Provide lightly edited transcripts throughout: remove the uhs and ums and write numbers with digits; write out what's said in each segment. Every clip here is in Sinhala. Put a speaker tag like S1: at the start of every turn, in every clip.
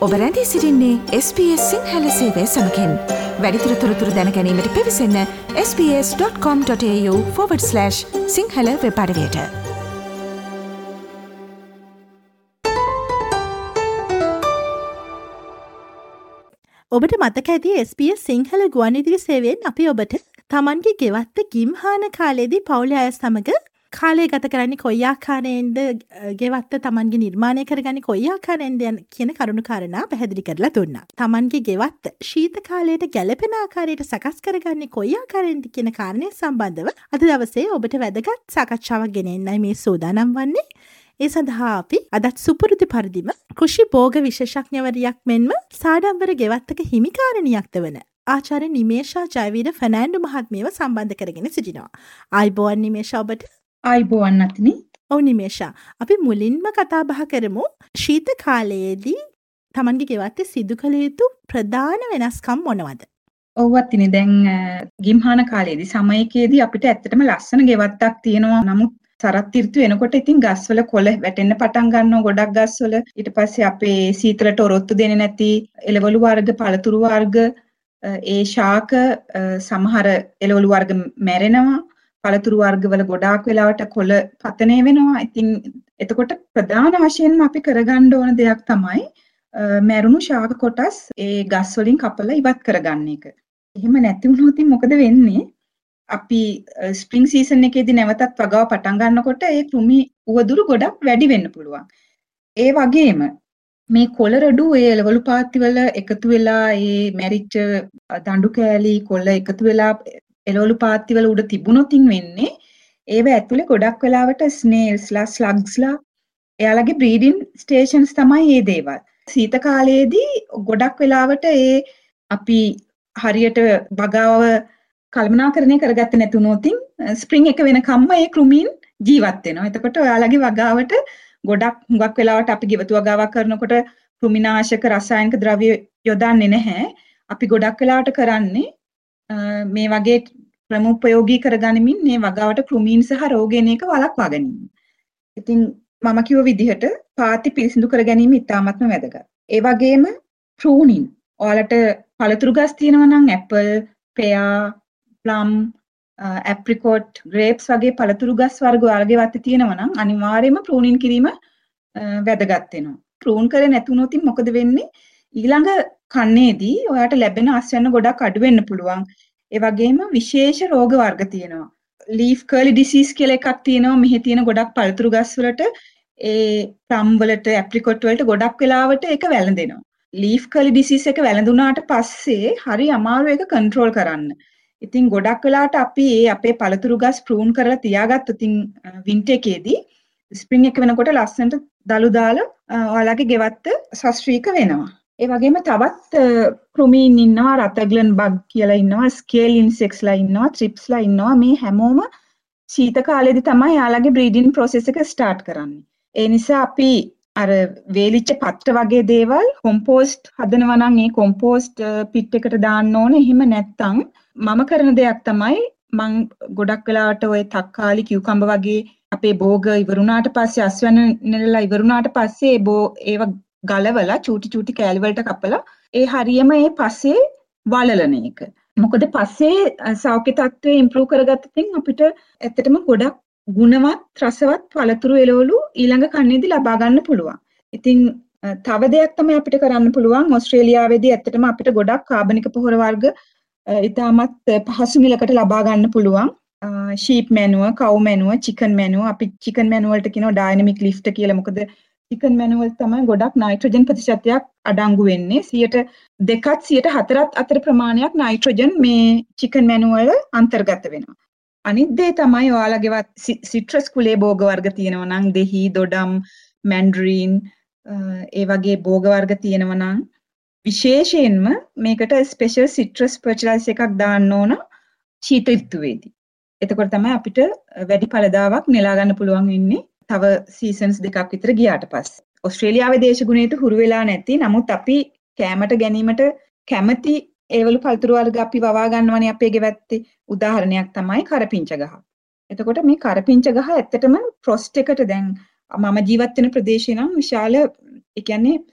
S1: ඔබ රැඳී සිටින්නේ SBS සිංහල සේවය සමගින්. වැඩිදුර තොරතුරු දැන ගැනීමට පිවිසන්න sbs.com.au/සිංහල වෙබ් අඩවියට.
S2: ඔබට මතක ඇති SBS සිංහල ගුවන්විදුලි සේවයෙන් අපි ඔබට තමන්ගේ ගෙවත්ත ගිම්හාන කාලයේදී පවුලේ අය සමග කාලය ගත කරන්නේ කොයි ආකාරයෙන්ද, ගෙවත්ත තමන්ගේ නිර්මාණය කරගන්නේ කොයි ආකාරයෙන්ද කියන කරුණු කාරණා පැහැදිලි කරලා දුන්නා. තමන්ගේ ගෙවත්ත ශීත කාලයට ගැළපෙන ආකාරයට සකස් කරගන්නේ කොයි ආකාරයෙන්ද කියන කාරණය සම්බන්ධව අද දවසේ ඔබට වැදගත් සාකච්ඡාවක් ගෙනෙන්නයි මේ සූදානම් වන්නේ. ඒ සඳහා අපි අදත් සුපුරුදු පරිදිම කෘෂි භෝග විශේෂඥවරියක් මෙන්ම සාඩම්බර ගෙවත්තක හිමිකාරණියක්ද වන ආචාර්ය නිමේෂා ජයවීර ෆර්නෑන්ඩෝ මහත්මියව සම්බන්ධ කරගෙන සිටිනවා. ආයිබෝවන් නිමේෂා ඔබට.
S3: ආයිබෝවන් නැතිනි.
S2: ඔව් නිමේෂා, අපි මුලින්ම කතා බහ කරමු ශීත කාලයේදී තමන්ගේ ගෙවත්තේ සිදු කළ යුතු ප්‍රධාන වෙනස්කම් මොනවද?
S3: ඔව් අතිනි, දැන් ගිම්හාන කාලයේදී සමයකයේදී අපිට ඇත්තටම ලස්සන ගෙවත්තක් තියෙනවා. නමුත් සරත් ඍතු එනකොට ඉතින් ගස්වල කොළ වැටෙන්න පටන් ගන්නවා, ගොඩක් ගස්වල. ඊට පස්සේ අපේ සීතලට ඔරොත්තු දෙන්නේ නැති එළවලු වර්ග, පළතුරු වර්ග, ඒ ශාක සමහර එළවලු වර්ග මැරෙනවා. පළතුරු වර්ගවල ගොඩාක් වෙලාවට කොළ පතනය වෙනවා. ඉතින් එතකොට ප්‍රධාන වශයෙන්ම අපි කරගන්න ඕන දෙයක් තමයි මැරුණු ශාක කොටස් ඒ ගස් වලින් කපලා ඉවත් කරගන්න එක. එහෙම නැති වුණොත් මොකද වෙන්නේ? අපි ස්ප්‍රින්ග් සීසන් එකේදී නැවතත් වගාව පටන් ගන්නකොට ඒ කෘමි උවදුරු ගොඩක් වැඩි වෙන්න පුළුවන්. ඒ වගේම මේ කොළ රොඩු ඒ එළවලු පාත්ති වල එකතු වෙලා ඒ මැරිච්ච දඬු කෑලි කොළ එකතු වෙලා එළවලු පාත්ති වල උඩ තිබුණොතින් වෙන්නේ ඒව ඇතුලේ ගොඩක් වෙලාවට ස්නේල්ස්ලා, ස්ලග්ස්ලා එයාලගේ බ්‍රීඩින් ස්ටේෂන්ස් තමයි මේ දේවල්. සීත කාලයේදී ගොඩක් වෙලාවට ඒ අපි හරියට වගාව කල්පනාකරණය කරගත්තේ නැති වුණොතින් ස්ප්‍රින්ග් එක වෙනකම්ම ඒ කෘමීන් ජීවත් වෙනවා. එතකොට ඔයාලගේ වගාවට ගොඩක් හුඟක් වෙලාවට අපි ගෙවතු වගාවක් කරනකොට කෘමිනාශක රසායනික ද්‍රව්‍ය යොදන්නේ නැහැ. අපි ගොඩක් වෙලාවට කරන්නේ මේ වගේ ක්‍රම උපයෝගී කරගනිමින් මේ වගාවට කෘමීන් සහ රෝග එන එක වළක්වා ගැනීම. ඉතින් මම කිව්ව විදිහට පාති පිරිසිදු කර ගැනීම ඉතාමත්ම වැදගත්. ඒ වගේම ප්‍රූනින්. ඔයාලට පළතුරු ගස් තියෙනවා නම් apple, pear, plum, apricot, grapes වගේ පළතුරු ගස් වර්ග ඔයාලගේ වත්තේ තියෙනවා නම් අනිවාර්යයෙන්ම ප්‍රූනින් කිරීම වැදගත් වෙනවා. ප්‍රූන් කරේ නැතුනොත් මොකද වෙන්නේ? ඊළඟ කන්නේදී ඔයාට ලැබෙන ආස්වැන්න ගොඩක් අඩු වෙන්න පුළුවන්. ඒ වගේම විශේෂ රෝග වර්ග තියෙනවා. ලීෆ් කර්ලි ඩිසීස් කියලා එකක් තියෙනවා. මෙහි තියෙන ගොඩක් පළතුරු ගස් වලට ඒ ප්ලම් වලට, ඇප්‍රිකොට් වලට ගොඩක් වෙලාවට ඒක වැළඳෙනවා. ලීෆ් කර්ලි ඩිසීස් එක වැළඳුනාට පස්සේ හරි අමාරු ඒක කන්ට්‍රෝල් කරන්න. ඉතින් ගොඩක් වෙලාවට අපි අපේ පළතුරු ගස් ප්‍රූන් කරලා තියාගත්තොත් වින්ටර් එකේදී ස්ප්‍රින්ග් එක වෙනකොට ලස්සනට දළු දාලා ඔයාලගේ ගෙවත්ත සස්ත්‍රීක වෙනවා. ඒ වගේම තවත් කෘමීන් ඉන්නවා, රතග්ලන් බග් කියලා ඉන්නවා, ස්කේල් ඉන්සෙක්ට්ස්ලා ඉන්නවා, ත්‍රිප්ස්ලා ඉන්නවා. මේ හැමෝම ශීත කාලේදී තමයි යාළගේ බ්‍රීඩින් ප්‍රොසෙස් එක ස්ටාර්ට් කරන්නේ. ඒ නිසා අපි අර වේලිච්ච පත්‍ර වගේ දේවල් කොම්පෝස්ට් හදනවා නම් ඒ කොම්පෝස්ට් පිට් එකට දාන්න ඕනේ. එහෙම නැත්නම් මම කරන දෙයක් තමයි මං ගොඩක් වෙලාවට ওই තක්කාලි, කියුකම්බර් වගේ අපේ භෝග ඉවරුණාට පස්සේ අස්වැන්න නෙලලා ඉවරුණාට පස්සේ ඒව ගලවලා චූටි චූටි කෑලි වලට කපලා ඒ හරියම ඒ පස්සේ වලලන එක. මොකද පස්සේ සෞඛ්‍ය තත්ත්වය ඉම්ප්‍රූව් කරගත්තොත් අපිට ඇත්තටම ගොඩක් ගුණවත් රසවත් පළතුරු එළවලු ඊළඟ කන්නේදී ලබා ගන්න පුළුවන්. ඉතින් තව දෙයක් තමයි අපිට කරන්න පුළුවන්. ඕස්ට්‍රේලියාවේදී ඇත්තටම අපිට ගොඩක් කාබනික පොහොර වර්ග ඉතාමත් පහසු මිලකට ලබා ගන්න පුළුවන්. Sheep manure, cow manure, chicken manure. අපි චිකන් මැනුව වලට කියනවා ඩයිනමික් ලිෆ්ට් කියලා. මොකද චිකන් මැනුවල් තමයි ගොඩක් නයිට්‍රජන් ප්‍රතිශතයක් අඩංගු වෙන්නේ. 2%ත් 4%ත් අතර ප්‍රමාණයක් නයිට්‍රජන් මේ චිකන් මැනුවල් අන්තර්ගත වෙනවා. අනිත් දේ තමයි ඔයාලගේවත් සිට්‍රස් කුලේ භෝග වර්ග තියෙනවා නම් දෙහි, දොඩම්, මැන්ඩරින් ඒ වගේ භෝග වර්ග තියෙනවා නම් විශේෂයෙන්ම මේකට ස්පෙෂල් සිට්‍රස් ෆර්ටිලයිසර් එකක් දාන්න ඕන ශීත ඍතුවේදී. එතකොට තමයි අපිට වැඩි ඵලදාවක් නෙලා ගන්න පුළුවන් වෙන්නේ. තව සීසන්ස් දෙකක් විතර ගියාට පස්සේ. ඕස්ට්‍රේලියාවේ දේශගුණයට හුරු වෙලා නැති. නමුත් අපි කැමට ගැනීමට කැමති ඒවලු පළතුරු වර්ග අපි වවා ගන්නවනේ අපේ ගෙවැත්තේ. උදාහරණයක් තමයි කරපිංච ගහ. එතකොට මේ කරපිංච ගහ ඇත්තටම ෆ්‍රොස්ට් එකට දැන් මම ජීවත් වෙන ප්‍රදේශේ නම් විශාල ඒ කියන්නේ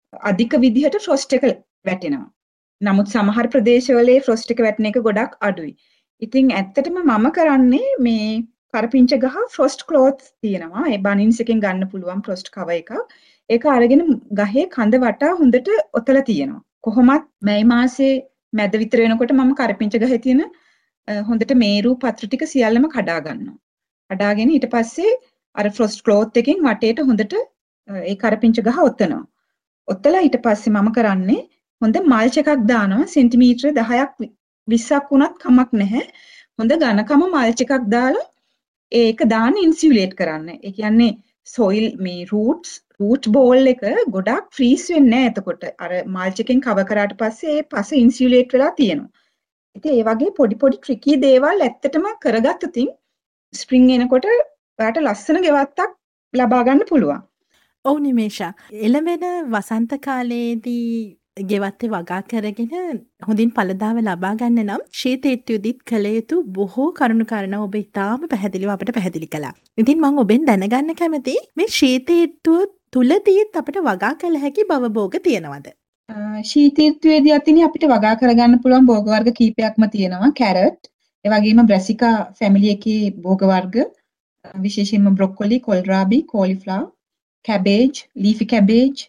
S3: අධික විදිහට ෆ්‍රොස්ට් එක වැටෙනවා. නමුත් සමහර ප්‍රදේශවල ෆ්‍රොස්ට් එක වැටෙන එක ගොඩක් අඩුයි. ඉතින් ඇත්තටම මම කරන්නේ මේ කරපිංච ගහ ෆ්‍රොස්ට් ක්ලෝත් තියෙනවා. ඒ බනින්ස් එකෙන් ගන්න පුළුවන් ෆ්‍රොස්ට් කවර් එක. ඒක අරගෙන ගහේ කඳ වටා හොඳට ඔතලා තියෙනවා. කොහොමත් මැයි මාසේ මැද විතර වෙනකොට මම කරපිංච ගහේ තියෙන හොඳට මේරු පත්‍ර ටික සියල්ලම කඩා ගන්නවා. කඩාගෙන ඊට පස්සේ අර ෆ්‍රොස්ට් ක්ලෝත් එකෙන් වටේට හොඳට ඒ කරපිංච ගහ ඔතනවා. ඔතලා ඊට පස්සේ මම කරන්නේ හොඳ මල්ච් එකක් දානවා සෙන්ටිමීටර 10ක් 20ක් වුණත් කමක් නැහැ. හොඳ ඝනකම මල්ච් එකක් දාලා ඒක දාන්න ඉන්සියුලේට් කරන්න. ඒ කියන්නේ සොයිල් මේ රූට් බෝල් එක ගොඩක් ෆ්‍රීස් වෙන්නේ නැහැ එතකොට. අර මල්ච් එකෙන් කවර් කරාට පස්සේ ඒ පස ඉන්සියුලේට් වෙලා තියෙනවා. ඉතින් ඒ වගේ පොඩි ට්‍රිකි දේවල් ඇත්තටම කරගත්තොත් ස්ප්‍රින්ග් එනකොට ඔයාට ලස්සන ගෙවත්තක් ලබා ගන්න පුළුවන්.
S2: ඔව් නිමේෂා. එළවෙන වසන්ත කාලයේදී ගෙවත්තේ වගා කරගෙන හොඳින් පළදාව ලබා ගන්න නම් ශීතීත්වයේදීත් කළ යුතු බොහෝ කරුණු කාරණා ඔබ ඉතාම පැහැදිලිව අපට පැහැදිලි කළා. ඉතින් මම ඔබෙන් දැනගන්න කැමති මේ ශීතීත්වය තුලදීත් අපිට වගා කළ හැකි භවභෝග තියෙනවද?
S3: ශීතීත්වයේදී අතින් අපිට වගා කරගන්න පුළුවන් භෝග වර්ග කීපයක්ම තියෙනවා. කැරට්, ඒ වගේම බ්‍රැසිකා ෆැමිලි එකේ භෝග වර්ග විශේෂයෙන්ම බ්‍රොක්කොලි, කොල්රාබි, කෝලිෆ්ලවර්, cabbage, leafy cabbage,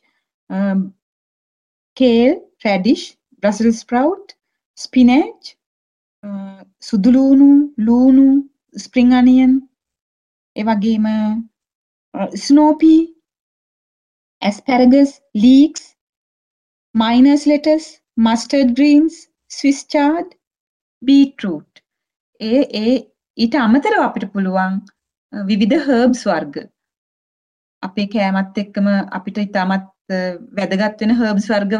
S3: kale, radish, Brussels sprout, spinach, සුදුලූණු, ලූණු, spring onion, ඒ වගේම snow pea, asparagus, leeks, Miner's lettuce, mustard greens, Swiss chard, beetroot. ඊට අමතරව අපිට පුළුවන් විවිධ herbs වර්ග අපේ කෑමත් එක්කම අපිට ඉතාමත් වැදගත් වෙන herbs වර්ග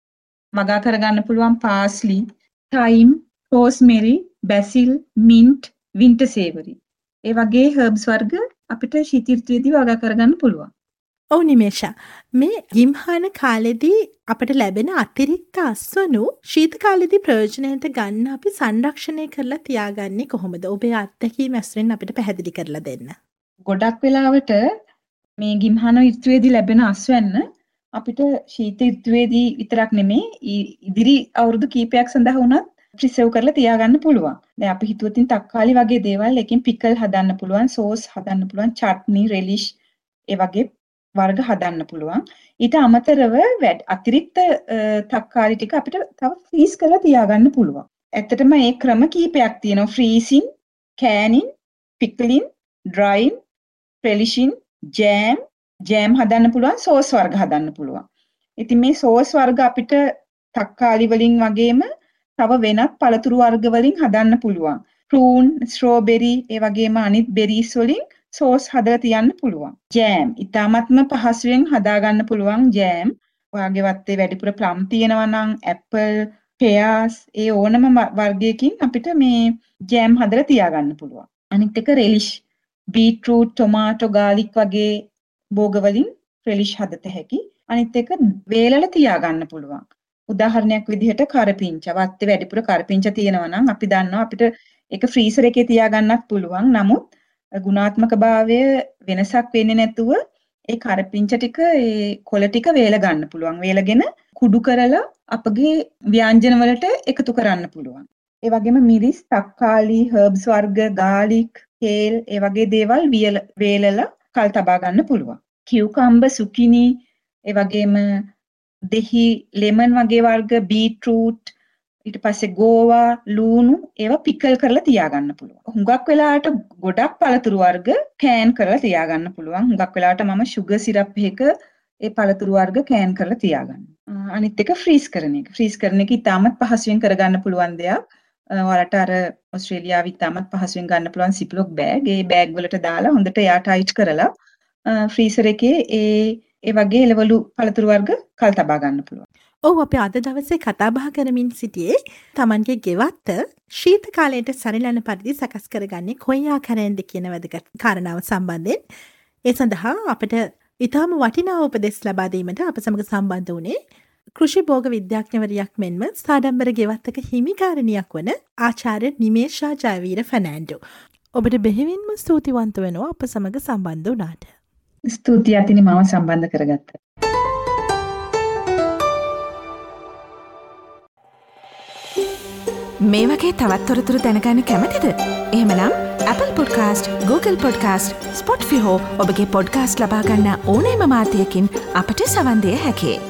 S3: වගා කරගන්න පුළුවන් parsley, thyme, rosemary, basil, mint, winter savory. ඒ වගේ herbs වර්ග අපිට ශීත ඍතුවේදී වගා කරගන්න පුළුවන්.
S2: ඔව් නිමේෂා. මේ ගිම්හාන කාලෙදී අපිට ලැබෙන අතිරික්ත අස්වනු ශීත කාලෙදී ප්‍රයෝජනයට ගන්න අපි සංරක්ෂණය කරලා තියාගන්නේ කොහොමද? ඔබේ අත්දැකීම් ඇසුරෙන් අපිට පැහැදිලි කරලා දෙන්න.
S3: ගොඩක් වෙලාවට මේ ගිම්හාන ඍතුවේදී ලැබෙන අස්වැන්න අපිට ශීත ඍතුවේදී විතරක් නෙමෙයි ඉදිරි අවුරුදු කීපයක් සඳහා වුණත් ප්‍රිසර්ව් කරලා තියාගන්න පුළුවන්. දැන් අපි හිතුවොත් තක්කාලි වගේ දේවල් එකකින් පිකල් හදන්න පුළුවන්, සෝස් හදන්න පුළුවන්, චට්නි, රෙලිෂ් ඒ වගේ වර්ග හදන්න පුළුවන්. ඊට අමතරව අතිරික්ත තක්කාලි ටික අපිට තව ෆ්‍රීස් කරලා තියාගන්න පුළුවන්. ඇත්තටම මේ ක්‍රම කීපයක් තියෙනවා. ෆ්‍රීසින්, කෑනින්, පිකලින්, ඩ්‍රයින්, රෙලිෂින්, ජෑම් හදන්න පුළුවන්, සෝස් වර්ග හදන්න පුළුවන්. ඉතින් මේ සෝස් වර්ග අපිට තක්කාලි වලින් වගේම තව වෙනත් පළතුරු වර්ග වලින් හදන්න පුළුවන්. ප්‍රූන්, ස්ට්‍රෝබෙරි, ඒ වගේම අනිත් බෙරීස් වලින් සෝස් හදලා තියන්න පුළුවන්. ජෑම් ඉතාමත්ම පහසුවෙන් හදාගන්න පුළුවන් ජෑම්. ඔයාගේ වත්තේ වැඩිපුර ප්ලම් තියෙනවා නම් ඇපල්, පෙයාස් ඒ ඕනම වර්ගයකින් අපිට මේ ජෑම් හදලා තියාගන්න පුළුවන්. අනිත් එක රෙලිෂ්, බීට්රූට්, ටොමාටෝ, ගාලික් වගේ භෝග වලින් රෙලිෂ් හදත හැකි. අනිත් එක වේලලා තියාගන්න පුළුවන්. උදාහරණයක් විදිහට කරපිංච. වත්තේ වැඩිපුර කරපිංච තියෙනවා නම් අපි දන්නවා අපිට ඒක ෆ්‍රීසර් එකේ තියාගන්නත් පුළුවන්. නමුත් ගුණාත්මක භාවය වෙනසක් වෙන්නේ නැතුව ඒ කරපිංච ටික ඒ කොළ ටික වේල ගන්න පුළුවන්. වේලගෙන කුඩු කරලා අපගේ ව්‍යංජන වලට එකතු කරන්න පුළුවන්. ඒ වගේම මිරිස්, තක්කාලි, herbs වර්ග, garlic, kale ඒ වගේ දේවල් වේලලා කල් තබා ගන්න පුළුවන්. cucumber, zucchini ඒ වගේම දෙහි, lemon වගේ වර්ග, beetroot ඊට පස්සේ ගෝවා, ලූණු ඒවා පිකල් කරලා තියාගන්න පුළුවන්. හුඟක් වෙලාවට ගොඩක් පළතුරු වර්ග කෑන් කරලා තියාගන්න පුළුවන්. හුඟක් වෙලාවට මම sugar syrup එකක ඒ පළතුරු වර්ග කෑන් කරලා තියාගන්නවා. අනිත් එක ෆ්‍රීස් කරන එක. ෆ්‍රීස් කරන එක ඉතාමත් පහසුවෙන් කරගන්න පුළුවන් දෙයක්. ඔයාලට අර ඕස්ට්‍රේලියාවේ ඉතාමත් පහසුවෙන් ගන්න පුළුවන් සිප්ලොක් බෑග්. ඒ බෑග් වලට දාලා හොඳට එයා ටයිට් කරලා ෆ්‍රීසර් එකේ ඒ වගේ එළවලු පළතුරු වර්ග කල් තබා ගන්න පුළුවන්.
S2: ඔව් අපි අද දවසේ කතා බහ කරමින් සිටියේ Tamanගේ ගෙවත්ත ශීත කාලයට සරිලන පරිදි සකස් කරගන්නේ කොයි ආකාරයෙන්ද කියන වැදගත් කාරණාව සම්බන්ධයෙන්. ඒ සඳහා අපිට ඊටාම වටිනා උපදෙස් ලබා දීමට අප සමග සම්බන්ධ වුණේ කෘෂි භෝග විද්‍යාඥවරියක් මෙන්ම සාඩම්බර ගෙවත්තක හිමිකාරණියක් වන ආචාර්ය නිමේෂා ජයවීර ෆර්නෑන්ඩෝ. ඔබට බෙහෙවින්ම ස්තුතිවන්ත වෙනවා අප සමග සම්බන්ධ වුණාට.
S3: ස්තුතියි අතිනි මාව සම්බන්ධ කරගත්තා.
S1: මේ වගේ තවත් තොරතුරු දැනගන්න කැමතිද? එහෙමනම් Apple Podcast, Google Podcast, Spotify හෝ ඔබගේ පොඩ්කාස්ට් ලබා ගන්න ඕනෑම මාධ්‍යයකින් අපට සවන් දිය හැකියි.